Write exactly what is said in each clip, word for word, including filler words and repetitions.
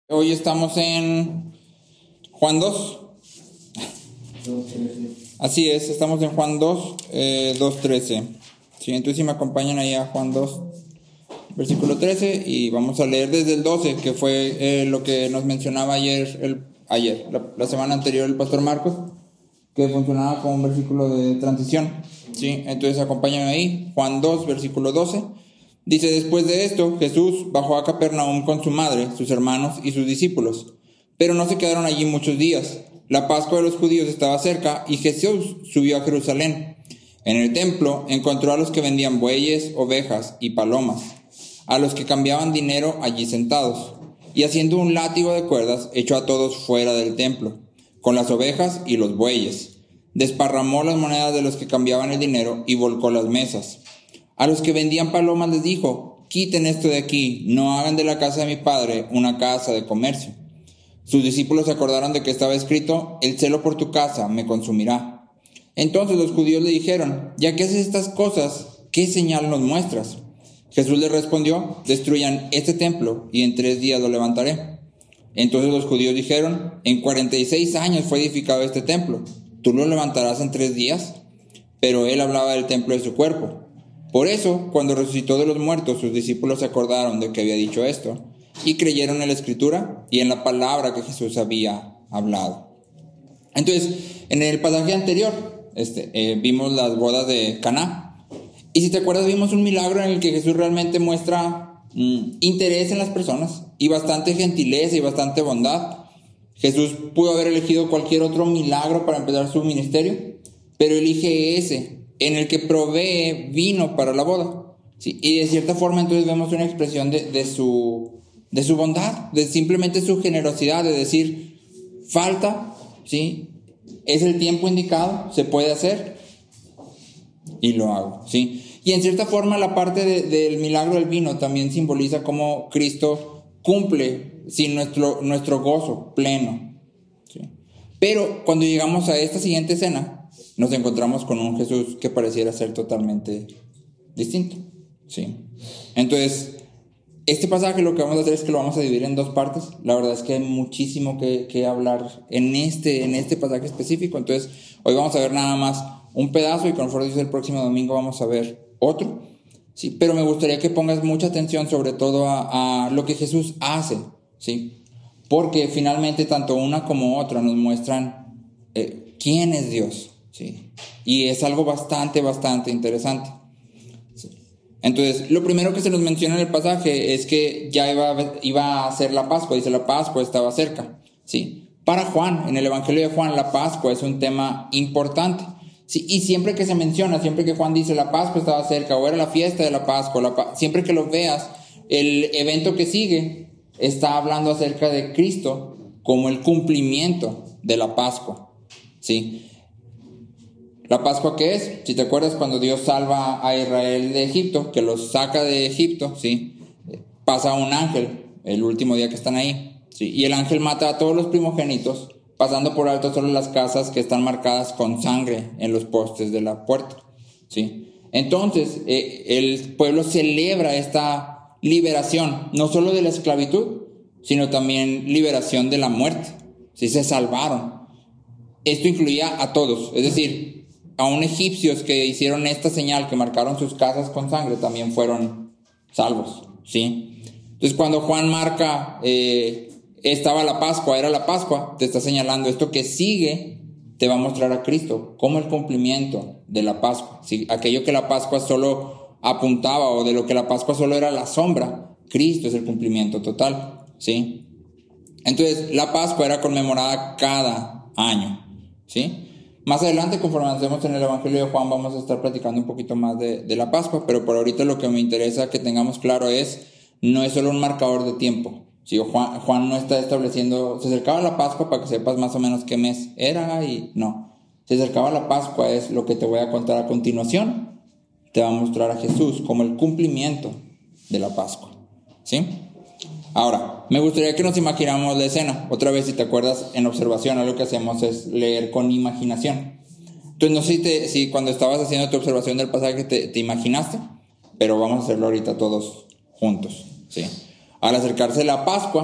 Hoy estamos en Juan dos. Así es, estamos en Juan dos, eh, dos trece. Sí, entonces si me acompañan ahí a Juan dos, versículo trece, y vamos a leer desde el doce, que fue eh, lo que nos mencionaba ayer, el, ayer la, la semana anterior el pastor Marcos, que funcionaba como un versículo de transición. Sí, entonces acompáñame ahí, Juan dos, versículo doce. Dice: después de esto, Jesús bajó a Capernaum con su madre, sus hermanos y sus discípulos. Pero no se quedaron allí muchos días. La Pascua de los judíos estaba cerca y Jesús subió a Jerusalén. En el templo encontró a los que vendían bueyes, ovejas y palomas, a los que cambiaban dinero allí sentados. Y haciendo un látigo de cuerdas, echó a todos fuera del templo, con las ovejas y los bueyes. Desparramó las monedas de los que cambiaban el dinero y volcó las mesas. A los que vendían palomas les dijo: quiten esto de aquí, no hagan de la casa de mi padre una casa de comercio. Sus discípulos se acordaron de que estaba escrito: el celo por tu casa me consumirá. Entonces los judíos le dijeron: ya que haces estas cosas, ¿qué señal nos muestras? Jesús les respondió: destruyan este templo y en tres días lo levantaré. Entonces los judíos dijeron: en cuarenta y seis años fue edificado este templo, ¿tú lo levantarás en tres días? Pero él hablaba del templo de su cuerpo. Por eso, cuando resucitó de los muertos, sus discípulos se acordaron de que había dicho esto, y creyeron en la Escritura y en la palabra que Jesús había hablado. Entonces, en el pasaje anterior, este, eh, vimos las bodas de Caná. Y si te acuerdas, vimos un milagro en el que Jesús realmente muestra mmm, interés en las personas, y bastante gentileza y bastante bondad. Jesús pudo haber elegido cualquier otro milagro para empezar su ministerio, pero elige ese, en el que provee vino para la boda. ¿Sí? Y de cierta forma entonces vemos una expresión de, de, su, de su bondad, de simplemente su generosidad, de decir: falta, ¿sí? Es el tiempo indicado, se puede hacer, y lo hago. ¿Sí? Y en cierta forma la parte de, del milagro del vino también simboliza cómo Cristo cumple, ¿sí?, nuestro, nuestro gozo pleno. ¿Sí? Pero cuando llegamos a esta siguiente escena, nos encontramos con un Jesús que pareciera ser totalmente distinto. ¿Sí? Entonces, este pasaje lo que vamos a hacer es que lo vamos a dividir en dos partes. La verdad es que hay muchísimo que, que hablar en este, en este pasaje específico. Entonces, hoy vamos a ver nada más un pedazo, y con el favor de Dios el próximo domingo vamos a ver otro. ¿Sí? Pero me gustaría que pongas mucha atención sobre todo a, a lo que Jesús hace. ¿Sí? Porque finalmente tanto una como otra nos muestran eh, quién es Dios. Sí. Y es algo bastante, bastante interesante. Sí. Entonces, lo primero que se nos menciona en el pasaje es que ya iba, iba a ser la Pascua. Dice: la Pascua estaba cerca. Sí. Para Juan, en el Evangelio de Juan, la Pascua es un tema importante. Sí. Y siempre que se menciona, siempre que Juan dice la Pascua estaba cerca, o era la fiesta de la Pascua, la pa- siempre que lo veas, el evento que sigue está hablando acerca de Cristo como el cumplimiento de la Pascua. Sí. ¿La Pascua qué es? Si te acuerdas, cuando Dios salva a Israel de Egipto, que los saca de Egipto, ¿sí?, pasa un ángel el último día que están ahí, ¿sí?, y el ángel mata a todos los primogénitos, pasando por alto solo las casas que están marcadas con sangre en los postes de la puerta. ¿Sí? Entonces, eh, el pueblo celebra esta liberación, no solo de la esclavitud, sino también liberación de la muerte. ¿Sí? Se salvaron. Esto incluía a todos, es decir, aún egipcios que hicieron esta señal, que marcaron sus casas con sangre, también fueron salvos. ¿Sí? Entonces, cuando Juan marca, eh, estaba la Pascua, era la Pascua, te está señalando esto que sigue, te va a mostrar a Cristo como el cumplimiento de la Pascua. ¿Sí? Aquello que la Pascua solo apuntaba, o de lo que la Pascua solo era la sombra, Cristo es el cumplimiento total. ¿Sí? Entonces, la Pascua era conmemorada cada año. ¿Sí? Más adelante, conforme avancemos en el Evangelio de Juan, vamos a estar platicando un poquito más de, de la Pascua, pero por ahorita lo que me interesa que tengamos claro es: no es solo un marcador de tiempo. ¿Sí? Juan, Juan no está estableciendo, se acercaba la Pascua para que sepas más o menos qué mes era, y no. Se acercaba la Pascua es lo que te voy a contar a continuación. Te va a mostrar a Jesús como el cumplimiento de la Pascua. ¿Sí? Ahora, me gustaría que nos imagináramos la escena. Otra vez, si te acuerdas, en observación, algo que hacemos es leer con imaginación. Entonces, no sé si, te, si cuando estabas haciendo tu observación del pasaje te, te imaginaste, pero vamos a hacerlo ahorita todos juntos. ¿Sí? Al acercarse la Pascua,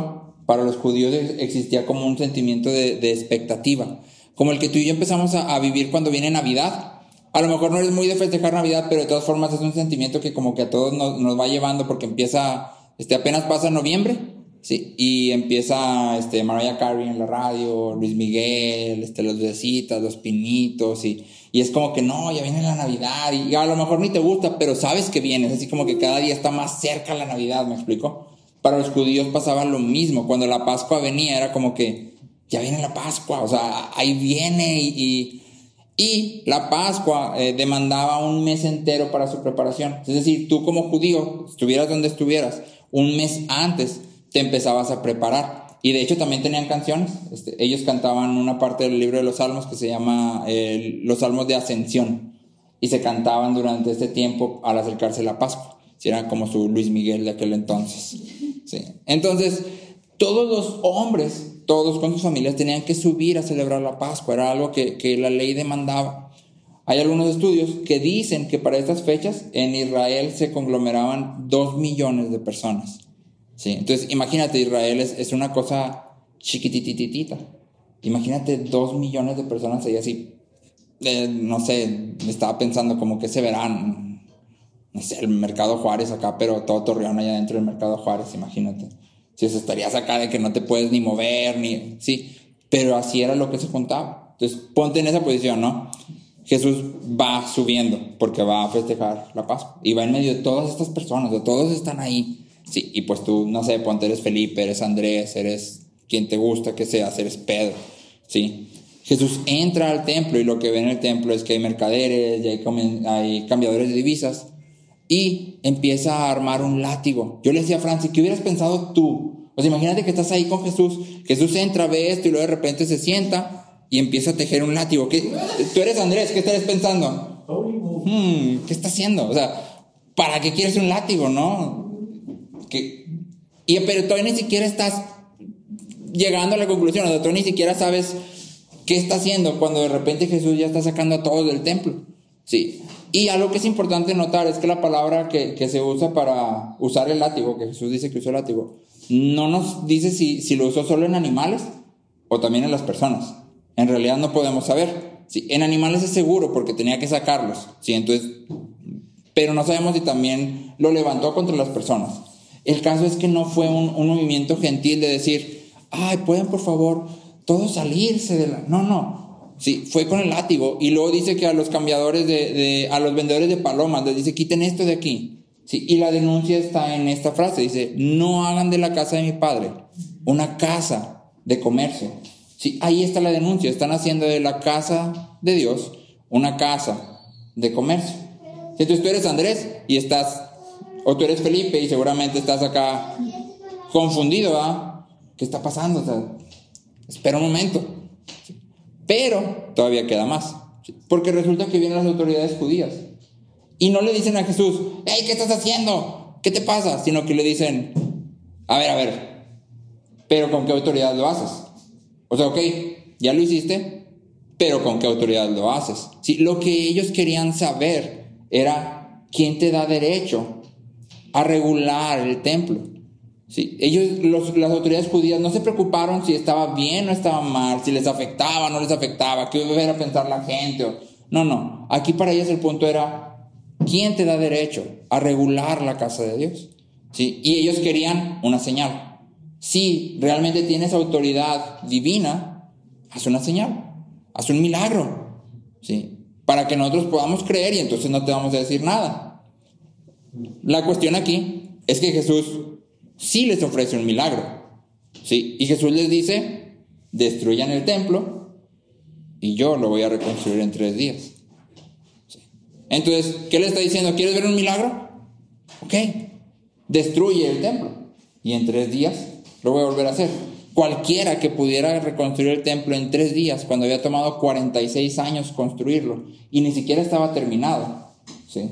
para los judíos existía como un sentimiento de, de expectativa, como el que tú y yo empezamos a, a vivir cuando viene Navidad. A lo mejor no eres muy de festejar Navidad, pero de todas formas es un sentimiento que como que a todos nos, nos va llevando, porque empieza, este, apenas pasa noviembre, sí, y empieza este, Mariah Carey en la radio, Luis Miguel, este, los besitas, los pinitos, y, y es como que no, ya viene la Navidad, y a lo mejor ni te gusta, pero sabes que viene, es así como que cada día está más cerca la Navidad, ¿me explico? Para los judíos pasaba lo mismo, cuando la Pascua venía era como que ya viene la Pascua, o sea, ahí viene, y... y Y la Pascua eh, demandaba un mes entero para su preparación. Es decir, tú como judío, estuvieras donde estuvieras, un mes antes te empezabas a preparar. Y de hecho también tenían canciones. Este, ellos cantaban una parte del libro de los Salmos que se llama eh, los Salmos de Ascensión. Y se cantaban durante este tiempo al acercarse la Pascua. Sí, era como su Luis Miguel de aquel entonces. Sí. Entonces, todos los hombres, todos con sus familias, tenían que subir a celebrar la Pascua. Era algo que, que la ley demandaba. Hay algunos estudios que dicen que para estas fechas en Israel se conglomeraban dos millones de personas. ¿Sí? Entonces, imagínate, Israel es, es una cosa chiquitititita. Imagínate dos millones de personas ahí así. Eh, no sé, estaba pensando como que se verán, no sé, el Mercado Juárez acá, pero todo Torreón allá dentro del Mercado Juárez, imagínate. Si eso estarías acá de que no te puedes ni mover, ni... Sí, pero así era lo que se juntaba. Entonces, ponte en esa posición, ¿no? Jesús va subiendo porque va a festejar la Pascua. Y va en medio de todas estas personas, de todos están ahí. Sí, y pues tú, no sé, ponte, eres Felipe, eres Andrés, eres quien te gusta que seas, eres Pedro. Sí. Jesús entra al templo y lo que ve en el templo es que hay mercaderes, y hay, hay cambiadores de divisas. Y empieza a armar un látigo. Yo le decía a Francis, ¿qué hubieras pensado tú? O sea, imagínate que estás ahí con Jesús. Jesús entra, ve esto y luego de repente se sienta y empieza a tejer un látigo. ¿Qué? Tú eres Andrés, ¿qué estás pensando? Hmm, ¿qué está haciendo? O sea, ¿para qué quieres un látigo, no? ¿Qué? Y, pero todavía ni siquiera estás llegando a la conclusión. O sea, tú ni siquiera sabes qué está haciendo cuando de repente Jesús ya está sacando a todos del templo. Sí. Y algo que es importante notar es que la palabra que, que se usa para usar el látigo, que Jesús dice que usó el látigo, no nos dice si, si lo usó solo en animales o también en las personas. En realidad no podemos saber. Sí, en animales es seguro porque tenía que sacarlos. Sí, entonces, pero no sabemos si también lo levantó contra las personas. El caso es que no fue un, un movimiento gentil de decir, ay, pueden por favor todos salirse de la... No, no. Sí, fue con el látigo. Y luego dice que a los cambiadores de, de a los vendedores de palomas les dice, quiten esto de aquí. Sí, y la denuncia está en esta frase, dice, no hagan de la casa de mi padre una casa de comercio. Sí, ahí está la denuncia, están haciendo de la casa de Dios una casa de comercio. Si entonces tú eres Andrés y estás, o tú eres Felipe y seguramente estás acá confundido, ¿verdad? ¿Qué está pasando? O sea, espera un momento. Pero todavía queda más, porque resulta que vienen las autoridades judías y no le dicen a Jesús, hey, ¿qué estás haciendo? ¿Qué te pasa? Sino que le dicen, a ver, a ver, pero ¿con qué autoridad lo haces? O sea, ok, ya lo hiciste, pero ¿con qué autoridad lo haces? Sí, lo que ellos querían saber era quién te da derecho a regular el templo. Sí, ellos, los, las autoridades judías no se preocuparon si estaba bien o estaba mal, si les afectaba o no les afectaba, qué iba a pensar la gente. O... No, no, aquí para ellos el punto era, ¿quién te da derecho a regular la casa de Dios? ¿Sí? Y ellos querían una señal. Si realmente tienes autoridad divina, haz una señal, haz un milagro, ¿sí? Para que nosotros podamos creer y entonces no te vamos a decir nada. La cuestión aquí es que Jesús sí les ofrece un milagro, ¿sí? Y Jesús les dice, destruyan el templo y yo lo voy a reconstruir en tres días. ¿Sí? Entonces, ¿qué le está diciendo? ¿Quieres ver un milagro? Ok, destruye el templo y en tres días lo voy a volver a hacer. Cualquiera que pudiera reconstruir el templo en tres días, cuando había tomado cuarenta y seis años construirlo y ni siquiera estaba terminado, ¿sí?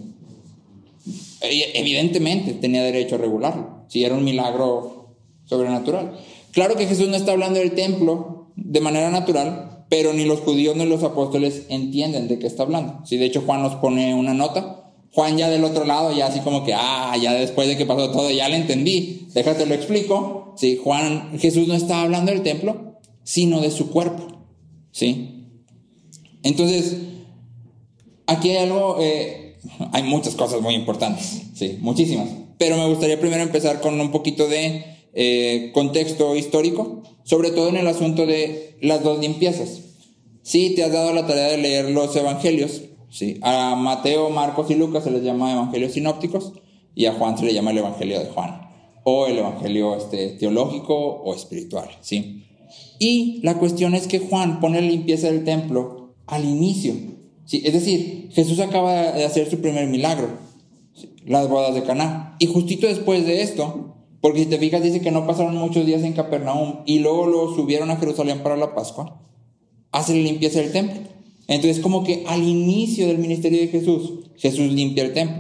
Evidentemente tenía derecho a regularlo, si era un milagro sobrenatural. Claro que Jesús no está hablando del templo de manera natural, pero ni los judíos ni los apóstoles entienden de qué está hablando. Si de hecho Juan nos pone una nota, Juan ya del otro lado, ya así como que, ah, ya después de que pasó todo, ya le entendí, déjate lo explico. ¿sí? Juan, Jesús no está hablando del templo, sino de su cuerpo, ¿sí? Entonces, aquí hay algo, eh, hay muchas cosas muy importantes, ¿sí? Muchísimas. Pero me gustaría primero empezar con un poquito de eh, contexto histórico, sobre todo en el asunto de las dos limpiezas. Sí, te has dado la tarea de leer los evangelios, ¿sí? A Mateo, Marcos y Lucas se les llama evangelios sinópticos y a Juan se le llama el evangelio de Juan o el evangelio este, teológico o espiritual, ¿sí? Y la cuestión es que Juan pone la limpieza del templo al inicio, ¿sí? Es decir, Jesús acaba de hacer su primer milagro, ¿sí? Las bodas de Caná, y justito después de esto, porque si te fijas dice que no pasaron muchos días en Capernaum y luego lo subieron a Jerusalén para la Pascua, hace la limpieza del templo. Entonces como que al inicio del ministerio de Jesús, Jesús limpia el templo.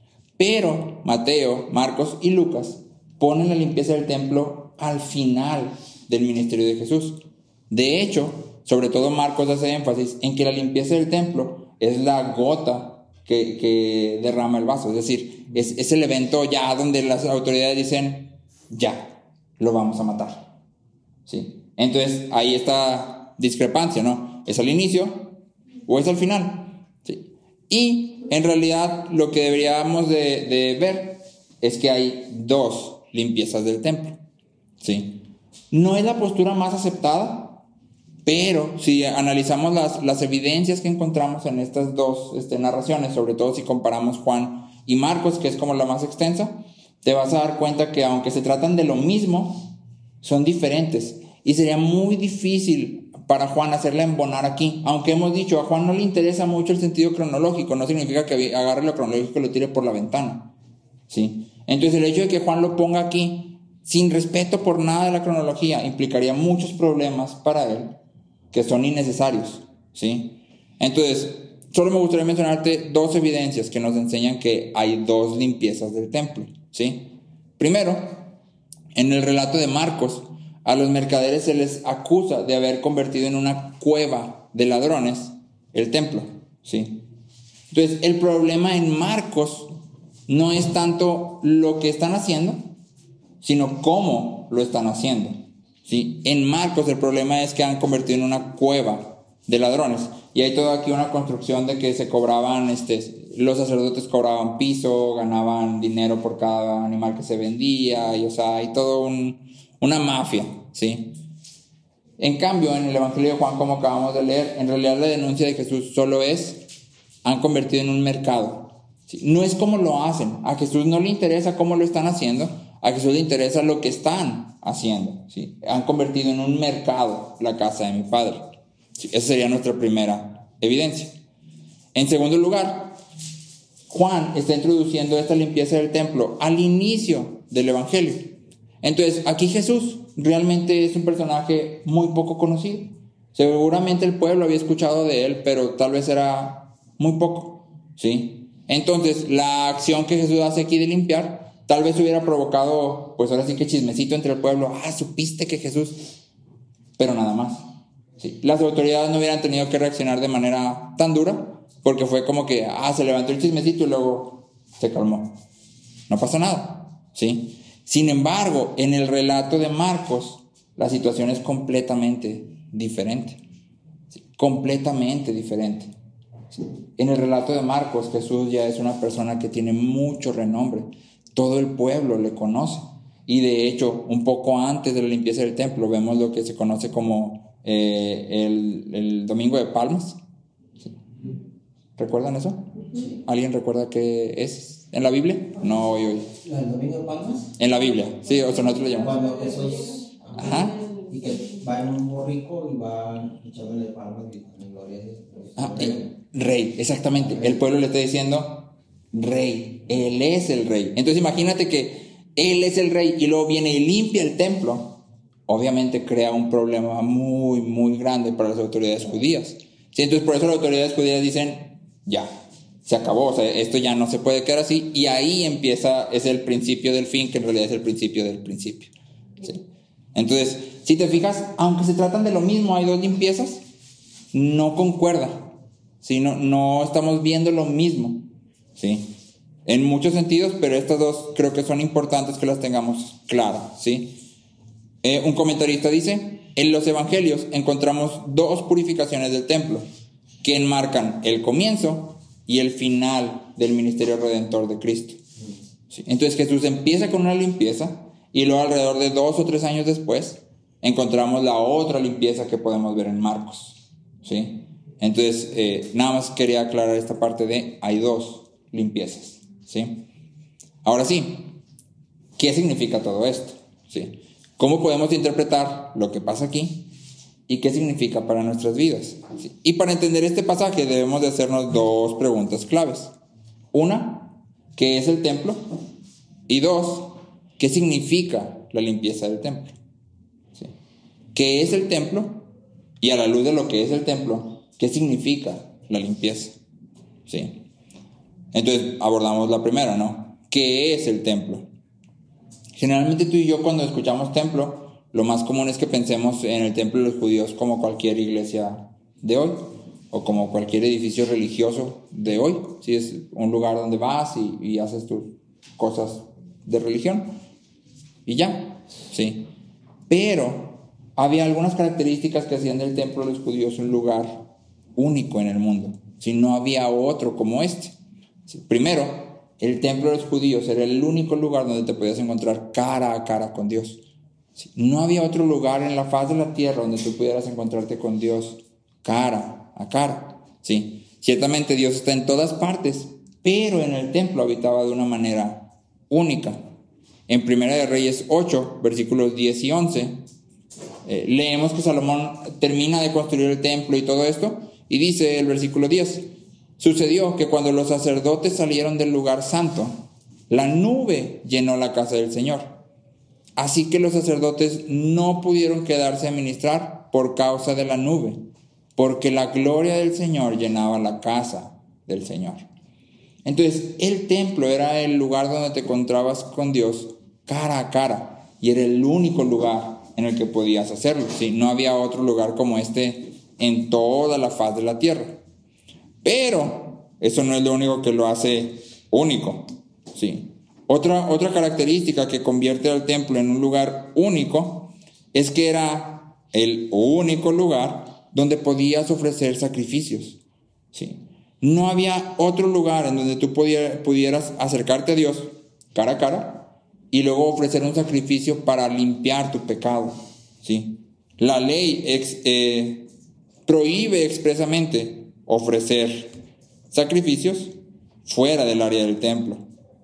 Pero Mateo, Marcos y Lucas ponen la limpieza del templo al final del ministerio de Jesús. De hecho, sobre todo Marcos hace énfasis en que la limpieza del templo es la gota que, que derrama el vaso. Es decir, es, es el evento ya donde las autoridades dicen, ya, lo vamos a matar, ¿sí? Entonces ahí está discrepancia, ¿no? ¿Es al inicio o es al final? ¿Sí? Y en realidad lo que deberíamos de, de ver es que hay dos limpiezas del templo, ¿sí? No es la postura más aceptada, pero si analizamos las, las evidencias que encontramos en estas dos este, narraciones, sobre todo si comparamos Juan y Marcos, que es como la más extensa, te vas a dar cuenta que aunque se tratan de lo mismo, son diferentes. Y sería muy difícil para Juan hacerla embonar aquí. Aunque hemos dicho, a Juan no le interesa mucho el sentido cronológico, no significa que agarre lo cronológico y lo tire por la ventana, ¿sí? Entonces el hecho de que Juan lo ponga aquí, sin respeto por nada de la cronología, implicaría muchos problemas para él que son innecesarios, ¿sí? Entonces, solo me gustaría mencionarte dos evidencias que nos enseñan que hay dos limpiezas del templo, ¿sí? Primero, en el relato de Marcos, a los mercaderes se les acusa de haber convertido en una cueva de ladrones el templo, ¿sí? Entonces, el problema en Marcos no es tanto lo que están haciendo, sino cómo lo están haciendo, ¿sí? En Marcos el problema es que han convertido en una cueva de ladrones. Y hay toda aquí una construcción de que se cobraban, este, los sacerdotes cobraban piso, ganaban dinero por cada animal que se vendía, y o sea, hay todo un, una mafia, ¿sí? En cambio, en el Evangelio de Juan, como acabamos de leer, en realidad la denuncia de Jesús solo es, han convertido en un mercado, ¿sí? No es cómo lo hacen, a Jesús no le interesa cómo lo están haciendo, a Jesús le interesa lo que están haciendo, ¿sí? Han convertido en un mercado la casa de mi Padre, ¿sí? Esa sería nuestra primera evidencia. En segundo lugar, Juan está introduciendo esta limpieza del templo al inicio del Evangelio. Entonces, aquí Jesús realmente es un personaje muy poco conocido. Seguramente el pueblo había escuchado de él, pero tal vez era muy poco, ¿sí? Entonces, la acción que Jesús hace aquí de limpiar, tal vez hubiera provocado, pues ahora sí que chismecito entre el pueblo. Ah, supiste que Jesús, pero nada más, ¿sí? Las autoridades no hubieran tenido que reaccionar de manera tan dura, porque fue como que, ah, se levantó el chismecito y luego se calmó. No pasa nada, ¿sí? Sin embargo, en el relato de Marcos, la situación es completamente diferente, ¿sí? Completamente diferente, ¿sí? En el relato de Marcos, Jesús ya es una persona que tiene mucho renombre. Todo el pueblo le conoce. Y de hecho, un poco antes de la limpieza del templo, vemos lo que se conoce como eh, el, el Domingo de Palmas, ¿sí? ¿Recuerdan eso? Sí. ¿Alguien recuerda qué es en la Biblia? No, hoy, hoy. ¿El Domingo de Palmas? En la Biblia, sí, o sea, nosotros lo llamamos. Cuando Jesús, ajá, y que va en un borrico y va echándole palmas y gloria a Dios. Ah, eh, rey, exactamente. El pueblo le está diciendo rey, él es el rey. Entonces imagínate que él es el rey y luego viene y limpia el templo. Obviamente crea un problema muy, muy grande para las autoridades judías. Sí, entonces por eso las autoridades judías dicen, ya, se acabó, o sea, esto ya no se puede quedar así. Y ahí empieza, es el principio del fin, que en realidad es el principio del principio, ¿sí? Entonces, si te fijas, aunque se tratan de lo mismo, hay dos limpiezas, no concuerda, ¿sí? No, no estamos viendo lo mismo, ¿sí? En muchos sentidos, pero estas dos creo que son importantes que las tengamos claras, ¿sí? Eh, un comentarista dice, en los evangelios encontramos dos purificaciones del templo que enmarcan el comienzo y el final del ministerio redentor de Cristo. ¿Sí? Entonces Jesús empieza con una limpieza y luego alrededor de dos o tres años después encontramos la otra limpieza que podemos ver en Marcos. ¿Sí? Entonces eh, nada más quería aclarar esta parte de hay dos limpiezas. ¿Sí? Ahora sí, ¿qué significa todo esto? ¿Sí? ¿Cómo podemos interpretar lo que pasa aquí y qué significa para nuestras vidas? ¿Sí? Y para entender este pasaje debemos de hacernos dos preguntas claves. Una, ¿qué es el templo? Y dos, ¿qué significa la limpieza del templo? ¿Sí? ¿Qué es el templo? Y a la luz de lo que es el templo, ¿qué significa la limpieza? ¿Sí? Entonces abordamos la primera, ¿no? ¿Qué es el templo? Generalmente tú y yo cuando escuchamos templo, lo más común es que pensemos en el templo de los judíos como cualquier iglesia de hoy o como cualquier edificio religioso de hoy. ¿Sí? Es un lugar donde vas y, y haces tus cosas de religión y ya. ¿Sí? Pero había algunas características que hacían del templo de los judíos un lugar único en el mundo. ¿Sí? No había otro como este. ¿Sí? Primero, el templo de los judíos era el único lugar donde te podías encontrar cara a cara con Dios. ¿Sí? No había otro lugar en la faz de la tierra donde tú pudieras encontrarte con Dios cara a cara. ¿Sí? Ciertamente Dios está en todas partes, pero en el templo habitaba de una manera única. En Primera de Reyes ocho, versículos diez y once, eh, leemos que Salomón termina de construir el templo y todo esto, y dice el versículo diez, sucedió que cuando los sacerdotes salieron del lugar santo, la nube llenó la casa del Señor. Así que los sacerdotes no pudieron quedarse a ministrar por causa de la nube, porque la gloria del Señor llenaba la casa del Señor. Entonces, el templo era el lugar donde te encontrabas con Dios cara a cara, y era el único lugar en el que podías hacerlo. ¿Sí? No había otro lugar como este en toda la faz de la tierra. Pero eso no es lo único que lo hace único. ¿Sí? Otra, otra característica que convierte al templo en un lugar único es que era el único lugar donde podías ofrecer sacrificios. ¿Sí? No había otro lugar en donde tú pudieras, pudieras acercarte a Dios cara a cara y luego ofrecer un sacrificio para limpiar tu pecado. ¿Sí? La ley ex, eh, prohíbe expresamente ofrecer sacrificios fuera del área del templo.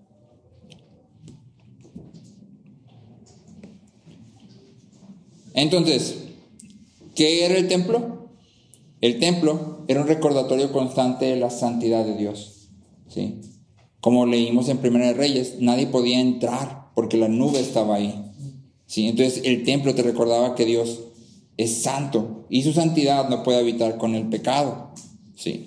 Entonces, ¿qué era el templo? El templo era un recordatorio constante de la santidad de Dios. ¿Sí? Como leímos en Primera de Reyes, nadie podía entrar porque la nube estaba ahí. ¿Sí? Entonces el templo te recordaba que Dios es santo y su santidad no puede habitar con el pecado. ¿Sí?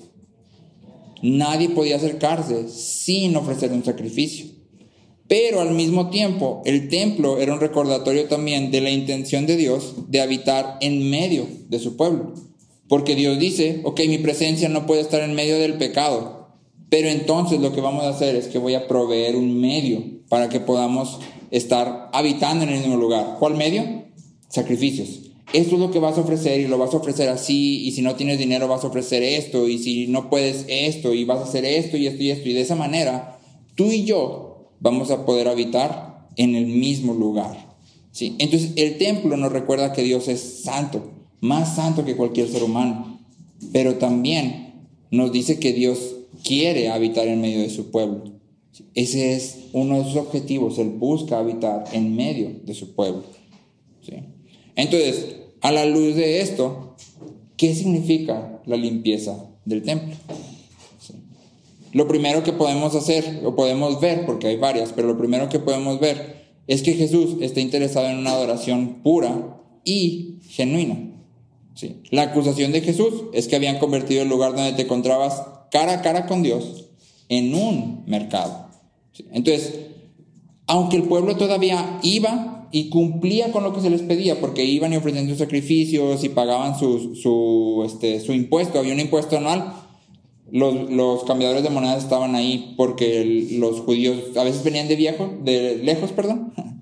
Nadie podía acercarse sin ofrecer un sacrificio. Pero al mismo tiempo, el templo era un recordatorio también de la intención de Dios de habitar en medio de su pueblo. Porque Dios dice, ok, mi presencia no puede estar en medio del pecado, pero entonces lo que vamos a hacer es que voy a proveer un medio para que podamos estar habitando en el mismo lugar. ¿Cuál medio? Sacrificios. Esto es lo que vas a ofrecer y lo vas a ofrecer así, y si no tienes dinero vas a ofrecer esto, y si no puedes esto, y vas a hacer esto y esto y esto, y de esa manera tú y yo vamos a poder habitar en el mismo lugar. ¿Sí? Entonces el templo nos recuerda que Dios es santo, más santo que cualquier ser humano, pero también nos dice que Dios quiere habitar en medio de su pueblo. Ese es uno de sus objetivos, Él busca habitar en medio de su pueblo. ¿Sí? Entonces, a la luz de esto, ¿qué significa la limpieza del templo? ¿Sí? Lo primero que podemos hacer, o podemos ver, porque hay varias, pero lo primero que podemos ver es que Jesús está interesado en una adoración pura y genuina. ¿Sí? La acusación de Jesús es que habían convertido el lugar donde te encontrabas cara a cara con Dios en un mercado. ¿Sí? Entonces, aunque el pueblo todavía iba y cumplía con lo que se les pedía, porque iban y ofrecían sus sacrificios y pagaban su, su, este, su impuesto, había un impuesto anual, los, los cambiadores de monedas estaban ahí porque el, los judíos a veces venían de, viejo, de lejos, perdón,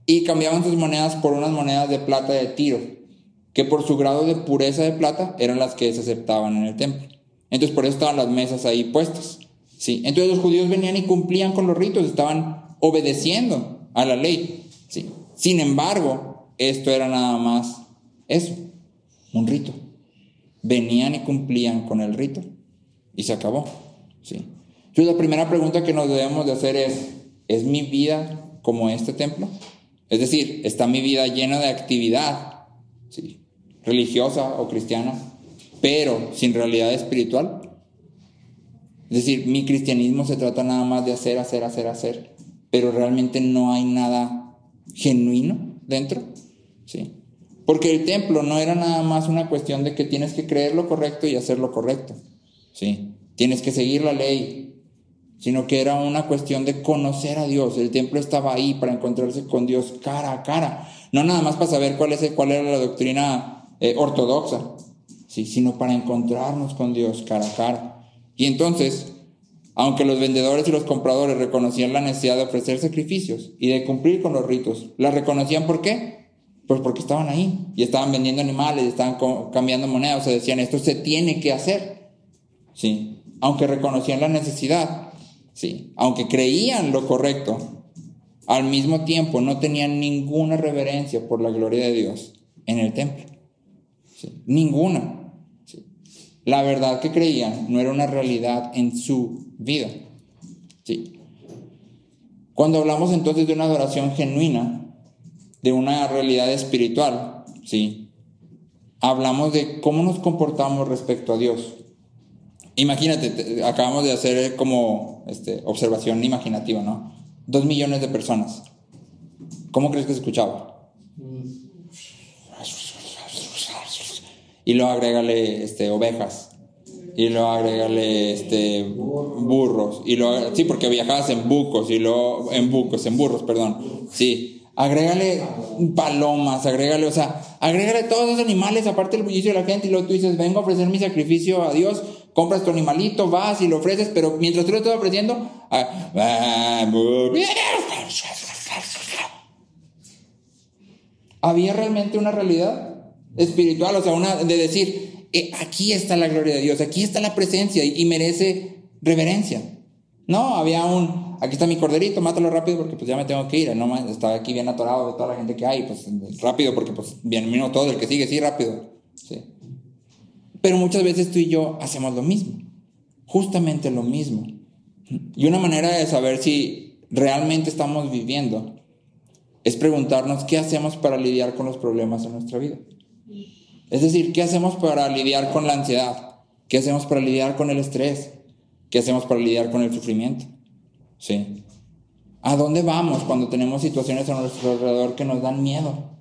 y cambiaban sus monedas por unas monedas de plata de Tiro, que por su grado de pureza de plata eran las que se aceptaban en el templo. Entonces por eso estaban las mesas ahí puestas. ¿Sí? Entonces los judíos venían y cumplían con los ritos, estaban obedeciendo a la ley. ¿Sí? Sin embargo, esto era nada más eso, un rito. Venían y cumplían con el rito y se acabó. ¿Sí? Entonces la primera pregunta que nos debemos de hacer es, ¿es mi vida como este templo? Es decir, ¿está mi vida llena de actividad, ¿sí?, religiosa o cristiana, pero sin realidad espiritual? Es decir, mi cristianismo se trata nada más de hacer, hacer, hacer, hacer, pero realmente no hay nada genuino dentro, ¿sí? Porque el templo no era nada más una cuestión de que tienes que creer lo correcto y hacer lo correcto, ¿sí? Tienes que seguir la ley, sino que era una cuestión de conocer a Dios. El templo estaba ahí para encontrarse con Dios cara a cara, no nada más para saber cuál es el, cuál era la doctrina eh, ortodoxa, ¿sí?, sino para encontrarnos con Dios cara a cara. Y entonces, aunque los vendedores y los compradores reconocían la necesidad de ofrecer sacrificios y de cumplir con los ritos, ¿la reconocían por qué? Pues porque estaban ahí y estaban vendiendo animales, estaban cambiando monedas, o sea, decían, esto se tiene que hacer, ¿sí? Aunque reconocían la necesidad, ¿sí?, aunque creían lo correcto, al mismo tiempo no tenían ninguna reverencia por la gloria de Dios en el templo, ¿sí?, ninguna. La verdad que creían no era una realidad en su vida. ¿Sí? Cuando hablamos entonces de una adoración genuina, de una realidad espiritual, ¿sí?, hablamos de cómo nos comportamos respecto a Dios. Imagínate, te, acabamos de hacer como este, observación imaginativa, ¿no? Dos millones de personas. ¿Cómo crees que se escuchaba? Y luego agrégale este, ovejas, y luego agrégale este, burros, y luego, sí, porque viajabas en bucos, y luego en bucos, en burros, perdón, sí, agrégale palomas, agrégale, o sea, agrégale todos esos animales, aparte del bullicio de la gente, y luego tú dices, vengo a ofrecer mi sacrificio a Dios, compras tu animalito, vas y lo ofreces, pero mientras tú lo estás ofreciendo, había realmente una realidad espiritual, o sea, una de decir, eh, aquí está la gloria de Dios, aquí está la presencia y, y merece reverencia. No, había un, aquí está mi corderito, mátalo rápido porque pues ya me tengo que ir, no más, estaba aquí bien atorado de toda la gente que hay, pues rápido porque pues bien vino todo, el que sigue, sí, rápido, sí. Pero muchas veces tú y yo hacemos lo mismo, justamente lo mismo. Y una manera de saber si realmente estamos viviendo es preguntarnos qué hacemos para lidiar con los problemas en nuestra vida. Es decir, ¿qué hacemos para lidiar con la ansiedad? ¿Qué hacemos para lidiar con el estrés? ¿Qué hacemos para lidiar con el sufrimiento? ¿Sí? ¿A dónde vamos cuando tenemos situaciones a nuestro alrededor que nos dan miedo?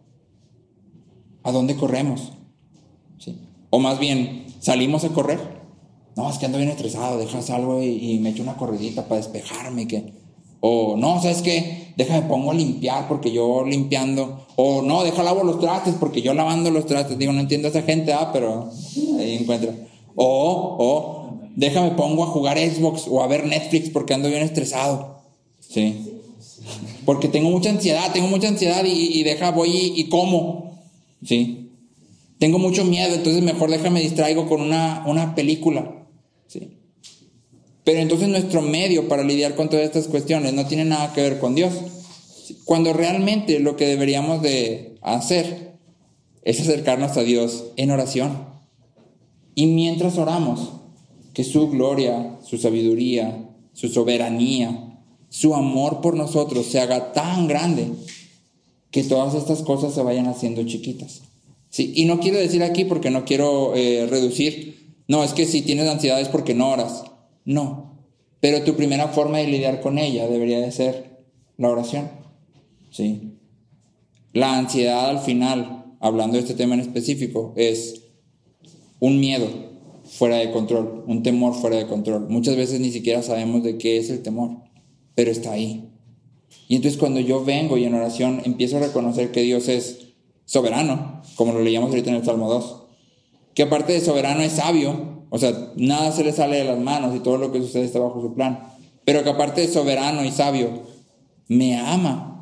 ¿A dónde corremos? ¿Sí? O más bien, ¿salimos a correr? No, es que ando bien estresado, dejas algo y, y me echo una corridita para despejarme. Que... O no, ¿sabes qué? Déjame pongo a limpiar porque yo limpiando. O no, deja lavo los trastes porque yo lavando los trastes. Digo, no entiendo a esa gente, ah, pero ahí encuentra. O, o, déjame pongo a jugar Xbox o a ver Netflix porque ando bien estresado. Sí. Porque tengo mucha ansiedad, tengo mucha ansiedad y, y deja, voy y, y como. Sí. Tengo mucho miedo, entonces mejor déjame distraigo con una, una película. Sí. Pero entonces nuestro medio para lidiar con todas estas cuestiones no tiene nada que ver con Dios. Cuando realmente lo que deberíamos de hacer es acercarnos a Dios en oración. Y mientras oramos, que su gloria, su sabiduría, su soberanía, su amor por nosotros se haga tan grande que todas estas cosas se vayan haciendo chiquitas. Sí, y no quiero decir aquí porque no quiero eh, reducir. No, es que si tienes ansiedad es porque no oras. No, pero tu primera forma de lidiar con ella debería de ser la oración. Sí. La ansiedad al final, hablando de este tema en específico, es un miedo fuera de control, un temor fuera de control. Muchas veces ni siquiera sabemos de qué es el temor, pero está ahí. Y entonces cuando yo vengo y en oración empiezo a reconocer que Dios es soberano, como lo leíamos ahorita en el Salmo dos, que aparte de soberano es sabio. O sea, nada se le sale de las manos y todo lo que sucede está bajo su plan. Pero que aparte de soberano y sabio, me ama.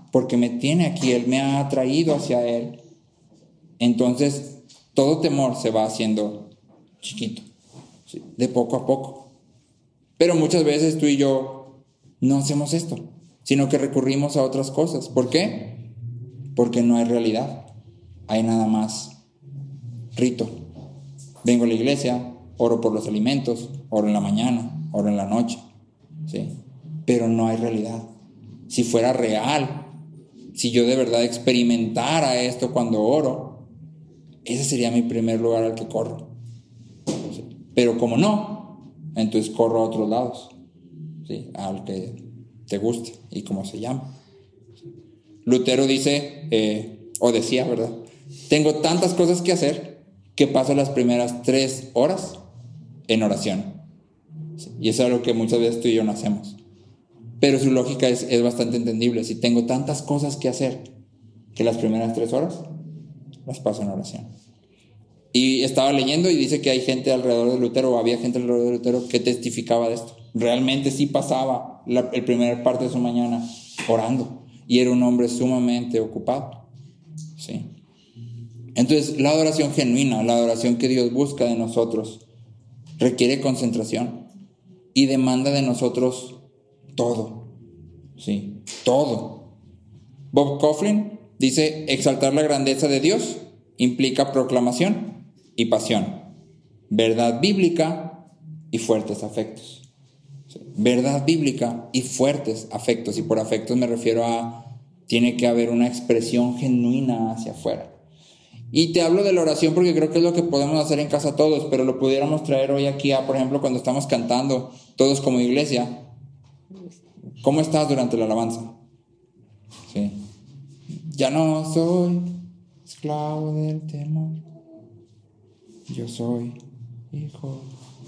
porque me tiene aquí, Él me ha atraído hacia Él. Entonces, todo temor se va haciendo chiquito, ¿sí? De poco a poco. Pero muchas veces tú y yo no hacemos esto, sino que recurrimos a otras cosas. ¿Por qué? Porque no hay realidad. Hay nada más rito. Vengo a la iglesia, oro por los alimentos, oro en la mañana, oro en la noche, ¿sí? Pero no hay realidad. Si fuera real, si yo de verdad experimentara esto cuando oro, ese sería mi primer lugar al que corro, ¿sí? Pero como no, entonces corro a otros lados, ¿sí? Al que te guste y como se llama. Lutero dice, eh, o decía, ¿verdad? Tengo tantas cosas que hacer que paso las primeras tres horas en oración. ¿Sí? Y eso es algo que muchas veces tú y yo no hacemos. Pero su lógica es, es bastante entendible. Si tengo tantas cosas que hacer, que las primeras tres horas las paso en oración. Y estaba leyendo y dice que hay gente alrededor de Lutero, o había gente alrededor de Lutero que testificaba de esto. Realmente sí pasaba la el primer parte de su mañana orando. Y era un hombre sumamente ocupado. ¿Sí? Entonces, la adoración genuina, la adoración que Dios busca de nosotros, requiere concentración y demanda de nosotros todo, ¿sí? Todo. Bob Kauflin dice, exaltar la grandeza de Dios implica proclamación y pasión, verdad bíblica y fuertes afectos. ¿Sí? Verdad bíblica y fuertes afectos, y por afectos me refiero a, tiene que haber una expresión genuina hacia afuera. Y te hablo de la oración porque creo que es lo que podemos hacer en casa todos, pero lo pudiéramos traer hoy aquí a, por ejemplo, cuando estamos cantando todos como iglesia. ¿Cómo estás durante la alabanza? Sí. Ya no soy esclavo del temor, yo soy hijo.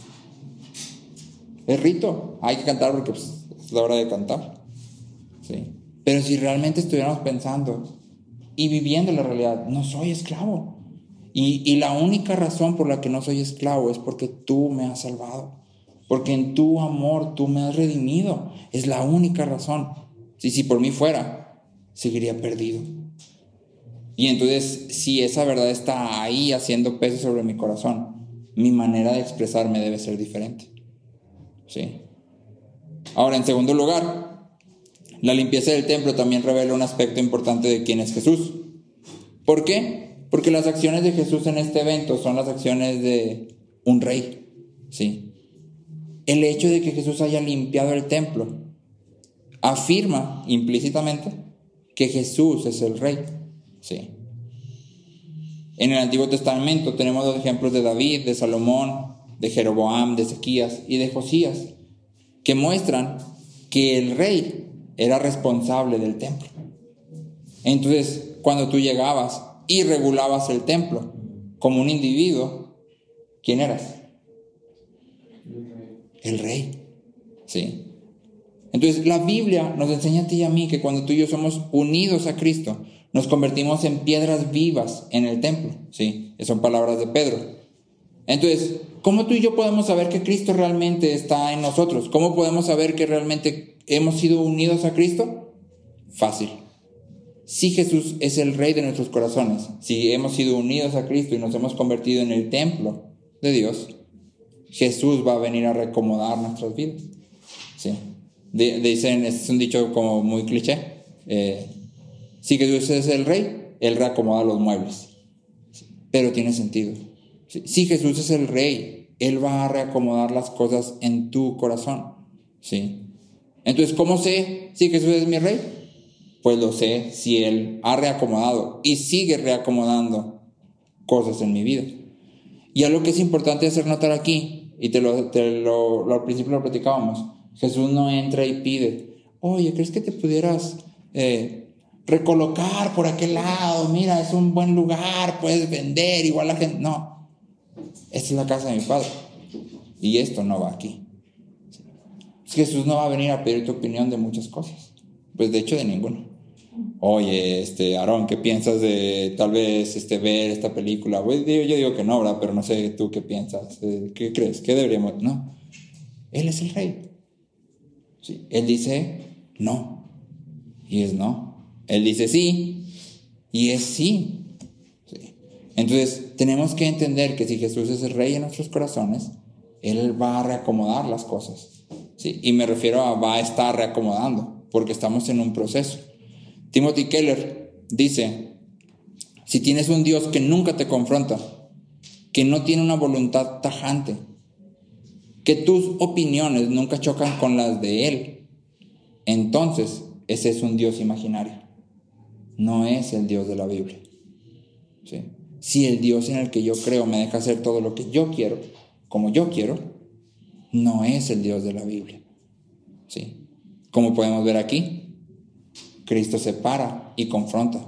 Es rito, hay que cantar porque pues, es la hora de cantar. Sí. Pero si realmente estuviéramos pensando y viviendo la realidad, no soy esclavo. Y, y la única razón por la que no soy esclavo es porque tú me has salvado. Porque en tu amor tú me has redimido. Es la única razón. Si, si por mí fuera, seguiría perdido. Y entonces, si esa verdad está ahí haciendo peso sobre mi corazón, mi manera de expresarme debe ser diferente. ¿Sí? Ahora, en segundo lugar, la limpieza del templo también revela un aspecto importante de quién es Jesús. ¿Por qué? Porque las acciones de Jesús en este evento son las acciones de un rey. ¿Sí? El hecho de que Jesús haya limpiado el templo afirma implícitamente que Jesús es el rey. ¿Sí? En el Antiguo Testamento tenemos los ejemplos de David, de Salomón, de Jeroboam, de Ezequías y de Josías, que muestran que el rey era responsable del templo. Entonces, cuando tú llegabas y regulabas el templo como un individuo, ¿quién eras? El rey. ¿Sí? Entonces, la Biblia nos enseña a ti y a mí que cuando tú y yo somos unidos a Cristo, nos convertimos en piedras vivas en el templo. ¿Sí? Son palabras de Pedro. Entonces, ¿cómo tú y yo podemos saber que Cristo realmente está en nosotros? ¿Cómo podemos saber que realmente hemos sido unidos a Cristo? Fácil. Si Jesús es el rey de nuestros corazones, si hemos sido unidos a Cristo y nos hemos convertido en el templo de Dios, Jesús va a venir a reacomodar nuestras vidas. ¿Sí? De, dicen, es un dicho como muy cliché, eh, si Jesús es el rey, Él reacomoda los muebles. ¿Sí? Pero tiene sentido. ¿Sí? Si Jesús es el rey, Él va a reacomodar las cosas en tu corazón. ¿Sí? Entonces, ¿cómo sé si Jesús es mi rey? Pues lo sé si Él ha reacomodado y sigue reacomodando cosas en mi vida. Y algo que es importante hacer notar aquí, y te lo, te lo, lo al principio lo platicábamos, Jesús no entra y pide, oye, ¿crees que te pudieras eh, recolocar por aquel lado? Mira, es un buen lugar, puedes vender, igual la gente... No, esta es la casa de mi Padre y esto no va aquí. Jesús no va a venir a pedir tu opinión de muchas cosas, pues de hecho de ninguna. Oye, este, Aarón, ¿qué piensas de tal vez este, ver esta película? Pues, yo, yo digo que no, ¿verdad? Pero no sé tú qué piensas. ¿Qué crees? ¿Qué deberíamos? No. Él es el rey. ¿Sí? Él dice no. Y es no. Él dice sí, y es sí. sí. Entonces, tenemos que entender que si Jesús es el Rey en nuestros corazones, Él va a reacomodar las cosas. ¿sí? Y me refiero a va a estar reacomodando, porque estamos en un proceso. Timothy Keller dice, si tienes un Dios que nunca te confronta, que no tiene una voluntad tajante, que tus opiniones nunca chocan con las de Él, entonces ese es un Dios imaginario. No es el Dios de la Biblia. ¿sí? Si el Dios en el que yo creo me deja hacer todo lo que yo quiero, como yo quiero, no es el Dios de la Biblia. ¿sí? Como podemos ver aquí, Cristo se para y confronta.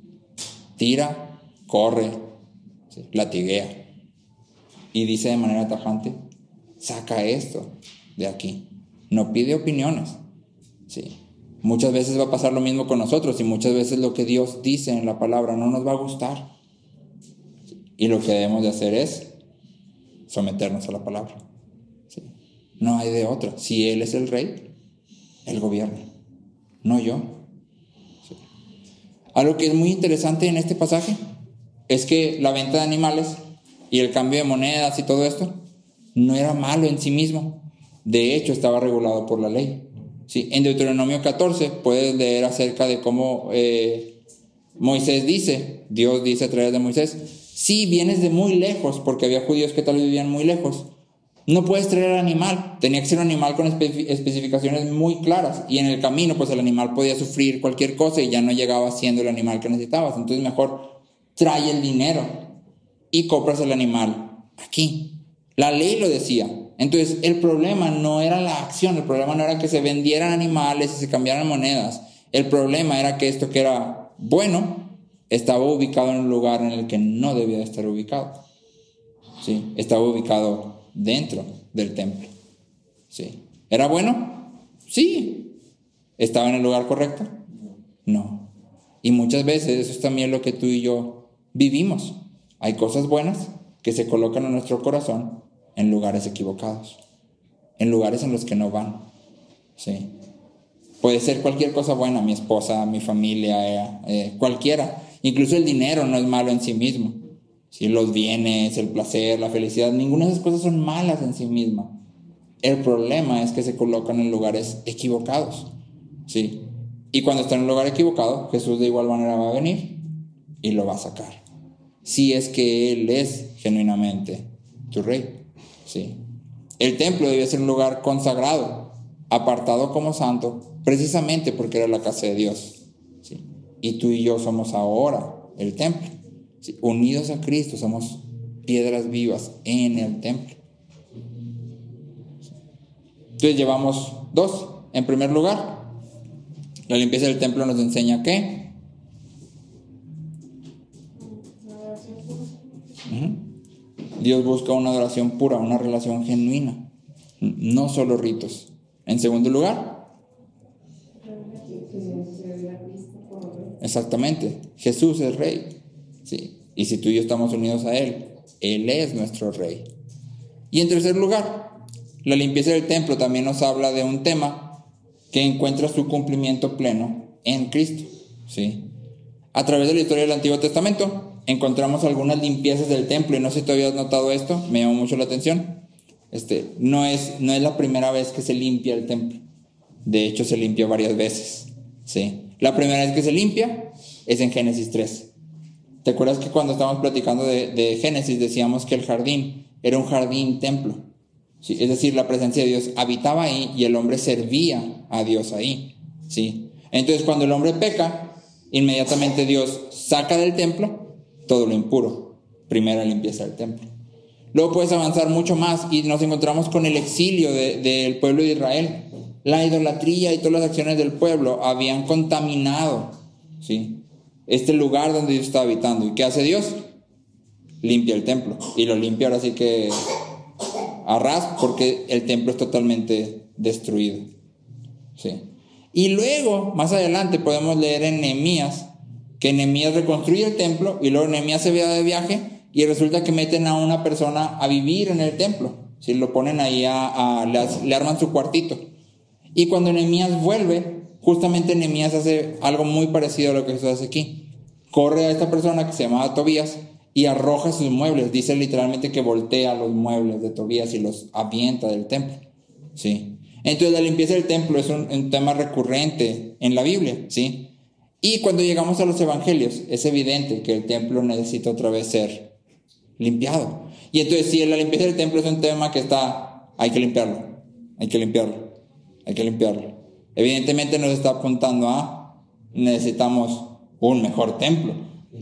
Tira, corre, ¿sí? latiguea. Y dice de manera tajante, saca esto de aquí. No pide opiniones. ¿sí? Muchas veces va a pasar lo mismo con nosotros y muchas veces lo que Dios dice en la palabra no nos va a gustar. Y lo que debemos de hacer es someternos a la palabra. ¿sí? No hay de otra. Si Él es el Rey, Él gobierna, no yo. ¿sí? Algo que es muy interesante en este pasaje es que la venta de animales y el cambio de monedas y todo esto no era malo en sí mismo. De hecho, estaba regulado por la ley. Sí, en Deuteronomio catorce puedes leer acerca de cómo eh, Moisés dice, Dios dice a través de Moisés, si vienes de muy lejos, porque había judíos que tal vez vivían muy lejos, no puedes traer animal, tenía que ser un animal con espe- especificaciones muy claras, y en el camino pues el animal podía sufrir cualquier cosa y ya no llegaba siendo el animal que necesitabas. Entonces mejor trae el dinero y compras el animal aquí. La ley lo decía. Entonces el problema no era la acción, el problema no era que se vendieran animales y se cambiaran monedas. El problema era que esto que era bueno estaba ubicado en un lugar en el que no debía de estar ubicado. ¿sí? Estaba ubicado dentro del templo. ¿sí? ¿Era bueno? Sí. ¿Estaba en el lugar correcto? No. Y muchas veces eso es también lo que tú y yo vivimos. Hay cosas buenas que se colocan en nuestro corazón en lugares equivocados, en lugares en los que no van. ¿sí? Puede ser cualquier cosa buena, mi esposa, mi familia, eh, cualquiera. Incluso el dinero no es malo en sí mismo. ¿sí? Los bienes, el placer, la felicidad, ninguna de esas cosas son malas en sí misma. El problema es que se colocan en lugares equivocados. ¿sí? Y cuando está en un lugar equivocado, Jesús de igual manera va a venir y lo va a sacar. Si es que Él es genuinamente tu Rey. ¿sí? El templo debía ser un lugar consagrado, apartado como santo, precisamente porque era la casa de Dios. ¿sí? Y tú y yo somos ahora el templo. ¿sí? Unidos a Cristo, somos piedras vivas en el templo. ¿sí? Entonces llevamos dos. En primer lugar, la limpieza del templo nos enseña que uh-huh. Dios busca una adoración pura, una relación genuina, no solo ritos. En segundo lugar, exactamente, Jesús es Rey. ¿sí? Y si tú y yo estamos unidos a Él, Él es nuestro Rey. Y en tercer lugar, la limpieza del templo también nos habla de un tema que encuentra su cumplimiento pleno en Cristo. ¿sí? A través de la historia del Antiguo Testamento encontramos algunas limpiezas del templo, y no sé si tú habías notado esto, me llamó mucho la atención. Este, no es, no es la primera vez que se limpia el templo. De hecho, se limpia varias veces. ¿sí? La primera vez que se limpia es en Génesis tres. ¿Te acuerdas que cuando estábamos platicando de, de Génesis decíamos que el jardín era un jardín templo? ¿sí? Es decir, la presencia de Dios habitaba ahí y el hombre servía a Dios ahí. ¿sí? Entonces, cuando el hombre peca, inmediatamente Dios saca del templo todo lo impuro. Primera limpieza del templo. Luego puedes avanzar mucho más y nos encontramos con el exilio de, del pueblo de Israel. La idolatría y todas las acciones del pueblo habían contaminado, ¿sí? este lugar donde Dios está habitando. ¿Y qué hace Dios? Limpia el templo. Y lo limpia ahora sí que a ras, porque el templo es totalmente destruido. ¿sí? Y luego, más adelante, podemos leer en Nehemías que Nehemías reconstruye el templo y luego Nehemías se va de viaje y resulta que meten a una persona a vivir en el templo. ¿sí? Lo ponen ahí, a, a, le, le arman su cuartito. Y cuando Nehemías vuelve, justamente Nehemías hace algo muy parecido a lo que Jesús hace aquí. Corre a esta persona que se llamaba Tobías y arroja sus muebles. Dice literalmente que voltea los muebles de Tobías y los avienta del templo. ¿Sí? Entonces la limpieza del templo es un, un tema recurrente en la Biblia. ¿Sí? Y cuando llegamos a los evangelios, es evidente que el templo necesita otra vez ser limpiado. Y entonces si la limpieza del templo es un tema que está, hay que limpiarlo, hay que limpiarlo, hay que limpiarlo. Evidentemente nos está apuntando a, necesitamos un mejor templo.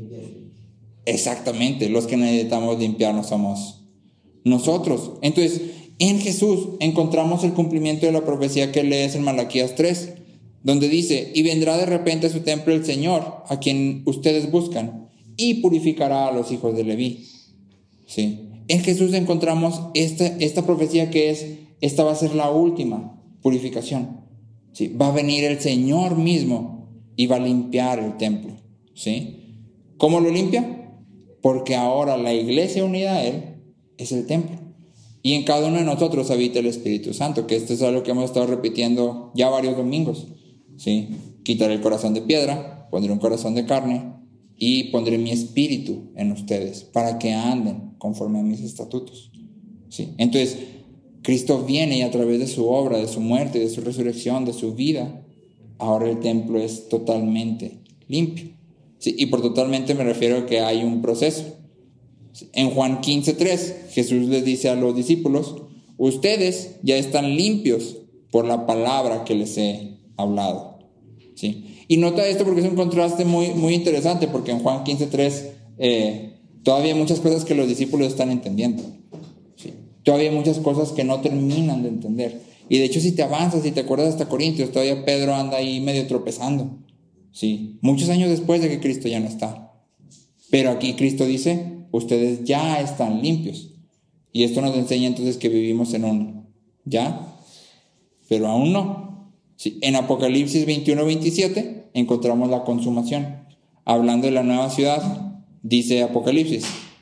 Exactamente, los que necesitamos limpiarnos somos nosotros. Entonces, en Jesús encontramos el cumplimiento de la profecía que lees en Malaquías tres, donde dice, y vendrá de repente a su templo el Señor, a quien ustedes buscan, y purificará a los hijos de Leví. ¿Sí? En Jesús encontramos esta, esta profecía que es, esta va a ser la última purificación. ¿Sí? Va a venir el Señor mismo y va a limpiar el templo. ¿Sí? ¿Cómo lo limpia? Porque ahora la iglesia unida a Él es el templo. Y en cada uno de nosotros habita el Espíritu Santo, que esto es algo que hemos estado repitiendo ya varios domingos. ¿Sí? Quitaré el corazón de piedra, pondré un corazón de carne y pondré mi espíritu en ustedes para que anden conforme a mis estatutos. ¿Sí? Entonces, Cristo viene y a través de su obra, de su muerte, de su resurrección, de su vida, ahora el templo es totalmente limpio. ¿Sí? Y por totalmente me refiero a que hay un proceso. ¿Sí? En Juan quince tres, Jesús les dice a los discípulos, ustedes ya están limpios por la palabra que les he hablado. ¿Sí? Y nota esto porque es un contraste muy, muy interesante, porque en Juan quince tres eh, todavía hay muchas cosas que los discípulos están entendiendo. ¿Sí? Todavía hay muchas cosas que no terminan de entender. Y de hecho, si te avanzas, si te acuerdas hasta Corintios, todavía Pedro anda ahí medio tropezando. ¿Sí? Muchos años después de que Cristo ya no está. Pero aquí Cristo dice, ustedes ya están limpios. Y esto nos enseña entonces que vivimos en un ya, pero aún no. Sí, en Apocalipsis veintiuno veintisiete encontramos la consumación. Hablando de la nueva ciudad, dice Apocalipsis,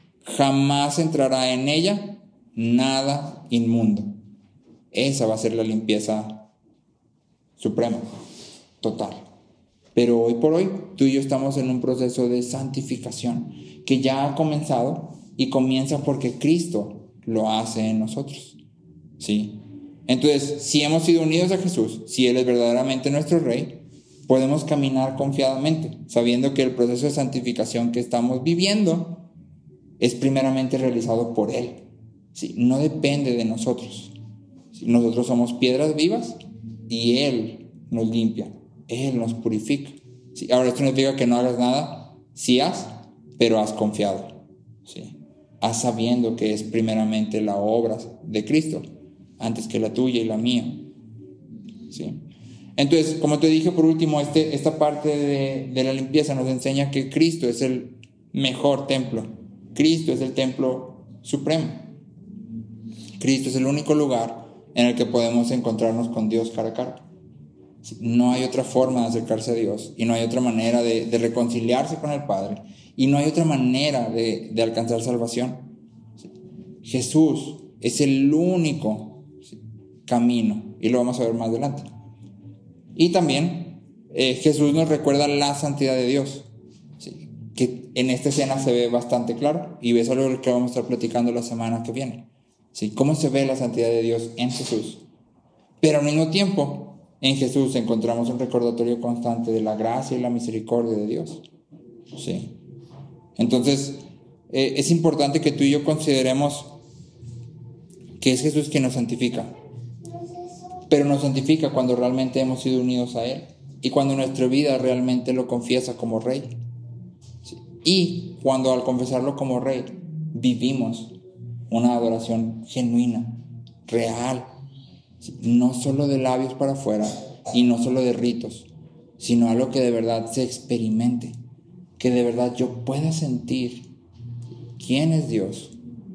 jamás entrará en ella nada inmundo. Esa va a ser la limpieza suprema, total. Pero hoy por hoy, tú y yo estamos en un proceso de santificación que ya ha comenzado y comienza porque Cristo lo hace en nosotros. ¿Sí? Entonces, si hemos sido unidos a Jesús, si Él es verdaderamente nuestro Rey, podemos caminar confiadamente, sabiendo que el proceso de santificación que estamos viviendo es primeramente realizado por Él. ¿Sí? No depende de nosotros. ¿Sí? Nosotros somos piedras vivas y Él nos limpia, Él nos purifica. ¿Sí? Ahora, esto no significa que no hagas nada, sí haz, pero has confiado. ¿Sí? Haz sabiendo que es primeramente la obra de Cristo, antes que la tuya y la mía. ¿Sí? Entonces, como te dije por último, este, esta parte de, de la limpieza nos enseña que Cristo es el mejor templo. Cristo es el templo supremo. Cristo es el único lugar en el que podemos encontrarnos con Dios cara a cara. ¿Sí? No hay otra forma de acercarse a Dios y no hay otra manera de, de reconciliarse con el Padre y no hay otra manera de, de alcanzar salvación. ¿Sí? Jesús es el único camino y lo vamos a ver más adelante. Y también eh, Jesús nos recuerda la santidad de Dios, ¿sí? Que en esta escena se ve bastante claro y es algo que vamos a estar platicando la semana que viene. ¿Sí? Cómo se ve la santidad de Dios en Jesús. Pero al mismo tiempo en Jesús encontramos un recordatorio constante de la gracia y la misericordia de Dios. ¿Sí? Entonces eh, es importante que tú y yo consideremos que es Jesús quien nos santifica. Pero nos santifica cuando realmente hemos sido unidos a Él y cuando nuestra vida realmente lo confiesa como Rey. ¿Sí? Y cuando al confesarlo como Rey vivimos una adoración genuina, real, ¿sí? No solo de labios para afuera y no solo de ritos, sino algo que de verdad se experimente, que de verdad yo pueda sentir quién es Dios.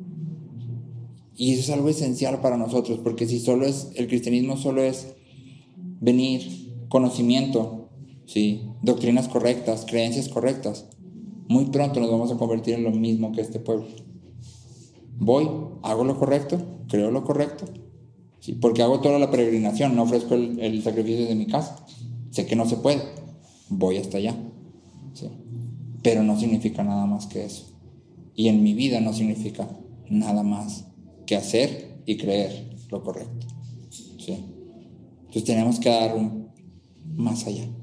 Y eso es algo esencial para nosotros, porque si solo es, el cristianismo solo es venir, conocimiento, ¿sí? Doctrinas correctas, creencias correctas, muy pronto nos vamos a convertir en lo mismo que este pueblo. Voy, hago lo correcto, creo lo correcto, ¿sí? Porque hago toda la peregrinación, no ofrezco el, el sacrificio de mi casa. sé que no se puede, voy hasta allá, ¿sí? Pero no significa nada más que eso. Y en mi vida no significa nada más que hacer y creer lo correcto, ¿sí? Entonces tenemos que dar un más allá.